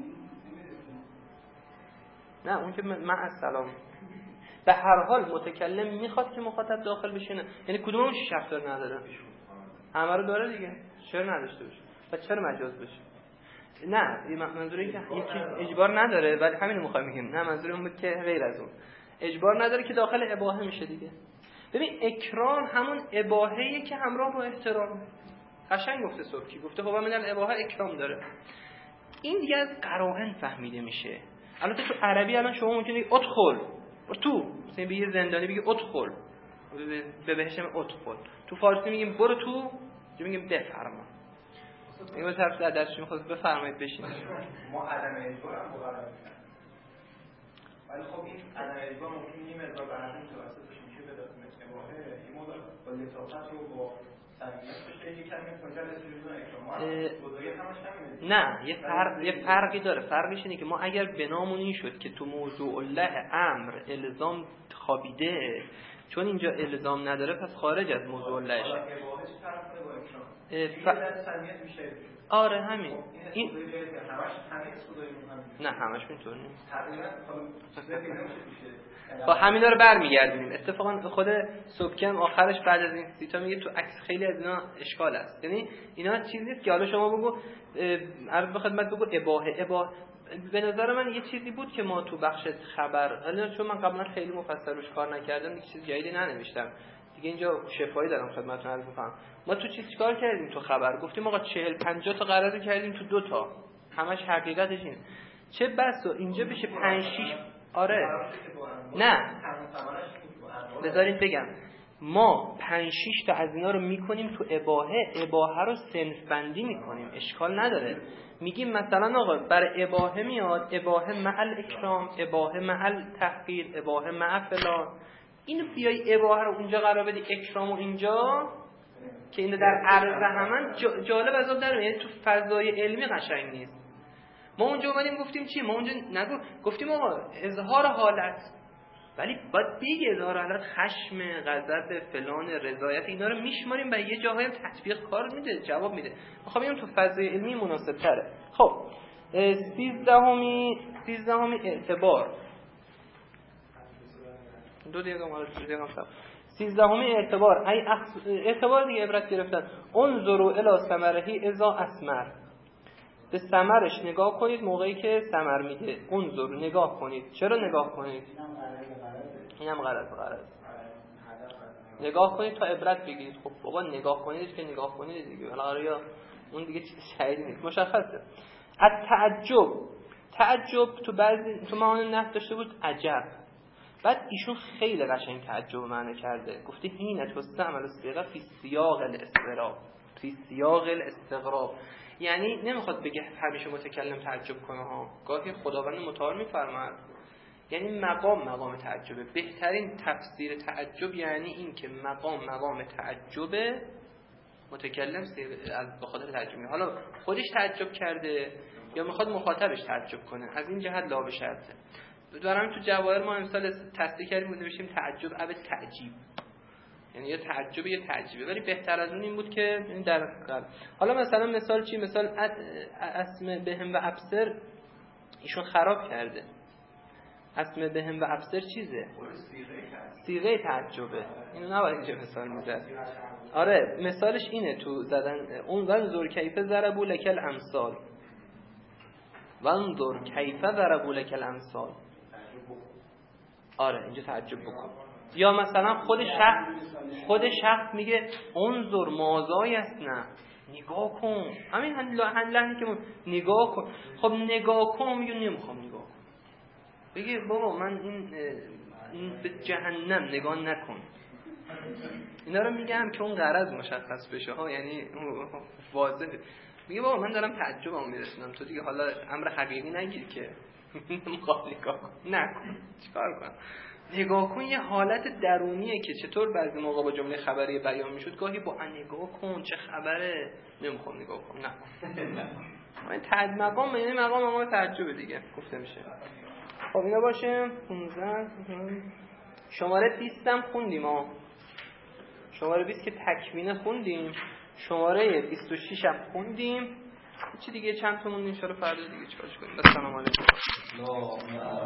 نه اون که مع السلام. به هر حال متکلم میخواد که مخاطب داخل بشه، نه یعنی کدومش شرط نداره، همه رو داره دیگه. چرا نداشته باشه؟ و چرا مجاز بشه؟ نه منظور این که یکی اجبار نداره، ولی همین رو می‌خوایم بگیم. نه منظور اون بود که غیر از اون اجبار نداره که داخل اباحه میشه دیگه. ببین اکرام همون اباحه‌ایه که همراه با احترام. قشنگ گفته سبکی، گفته خب من اباحه اکرام داره. این دیگه از قرائن فهمیده میشه. البته تو عربی الان شما ممکنه بگی ادخل، تو مثلا به یه زندانی بگی ادخل، به بهش میگم ادخل. تو فارسی میگیم برو تو، میگیم بفرما. این طرف دستش میخواد بفرمایید بشین. ما عدم اجبار هم مقرر می‌کنیم. ولی خب این عدم اجبار ممکن نیم اجبار به همین توسطش میشه به دست اباحه این مدل با لطافت رو با صمیمیت بشه یک کمی کنجل استیلون اکرام بزرگی همش همینه. نه یه فرقی داره. فرقش اینه که ما اگر بنامون این شد که تو موضوع الله امر الزام خوابیده، چون اینجا الزام نداره پس خارج از موضوع الله شه. آره همین. این نه همش اینطور نیست. با همینا رو برمیگردیم. اتفاقا خود سبکم آخرش بعد از این سیتا میگه تو عکس خیلی از اینا اشکال است. یعنی اینا چیزی نیست که حالا شما بگو عرض به خدمت بگو اباحه به نظر من یه چیزی بود که ما تو بخش خبر، حالا چون من قبلا خیلی مفصل روش کار نکردم یک چیز جدیدی ننوشتم دیگه، اینجا شفاهی دارم خدمتتون عرض می‌کنم. ما تو چیکار کردیم تو خبر؟ گفتیم آقا 40-50 تا قرار کردیم تو 2 تا، همش حقیقتش اینه. چه بس و اینجا بشه 5-6. آره نه بذارید بگم، ما 5-6 تا از اینا رو میکنیم تو اباحه رو صنف بندی میکنیم، اشکال نداره. میگیم مثلا آقا برای اباحه میاد اباحه مع اکرام، اباحه مع تحقیر، اباحه مع فلان. اینو بیای اباحه رو اونجا قرار بدی اکرامو اینجا که اینو در عرض همن جالب از اون در میاد، تو فضای علمی قشنگ نیست. ما اونجا اومدیم گفتیم چی؟ ما اونجا گفتیم آقا اظهار حالت، ولی باید بگی اظهار حالت خشم، غضب، فلان، رضایت، اینا رو میشماریم و یه جاهایی تطبیق کار میده، جواب میده. خب بگیم تو فضای علمی مناسب تره. خب 13 اعتبار 2 دقیقه ما رو 13 اعتبار اعتبار دیگه عبرت گرفتن. انظروا الی ثمره اذا اثمر، به ثمرش نگاه کنید موقعی که ثمر میده. انظر نگاه کنید. چرا نگاه کنید؟ اینم غلط نگاه کنید تا عبرت بگیرید. خب بابا نگاه کنید که نگاه کنید دیگه، حالا یا اون دیگه چیز شایدی نیست، مشخصه. تعجب تو معانی نحو داشته بود عجب، بعد ایشون خیلی قشنگ تعجب معنی کرده، گفته هین تستعمل الصيغه فی سیاق الاستغراب، فی سیاق الاستغراب. یعنی نمیخواد بگه همیشه متکلم تعجب کنه ها، گاهی خداوند متعال میفرماید یعنی مقام تعجبه. بهترین تفسیر تعجب یعنی این که مقام تعجبه، متکلم از بخاطر تعجب میگه، حالا خودش تعجب کرده یا میخواد مخاطبش تعجب کنه، از این جهت لا به شرطه. دارم تو جواهر ما امثال تصدیق کردیم و نوشتیم تعجب او تعجیب، یعنی یا تعجب یا تعجیبه، ولی بهتر از اون این بود که این در قلب. حالا مثلا مثال چی؟ مثال اسم بهم و ابصر ایشون خراب کرده. اسم بهم و ابصر چیزه؟ صیغه تعجبه. اینو نباید اینجا مثال میزد. آره مثالش اینه تو زدن اون ونظر کیف ضربوا لك الامثال، ونظر کیف ضربوا لك الامثال. آره اینجا تعجب بکن. یا مثلا خود شخص میگه انظر مازای است، نه نگاه کن، همین لحنی که نگاه کن. خب نگاه کن میگه نمیخوام نگاه کن، بگه بابا من این به جهنم نگاه نکن. اینا رو میگم که اون غرض مشخص بشه ها، یعنی واضحه. میگه بابا من دارم تعجبم میرسونم، تو دیگه حالا امر حقیقی نگیر که نمیخوام نگاه کن، نکن، چیکار کنم؟ نگاه کن یه حالت درونیه که چطور بعضی موقع با جمله خبری بیان میشد، گاهی با نگاه کن چه خبره، نمیخوام نگاه کنم، نه من مقام یعنی مقام تعجب دیگه گفته میشه. خب اینا باشه. 15 شماره 20 هم خوندیم ها، شماره 20 که تکوینه خوندیم، شماره 26 هم خوندیم. چی دیگه چند تا موندیم؟ ان شاء الله فردا دیگه چیکارش کنیم. السلام علیکم.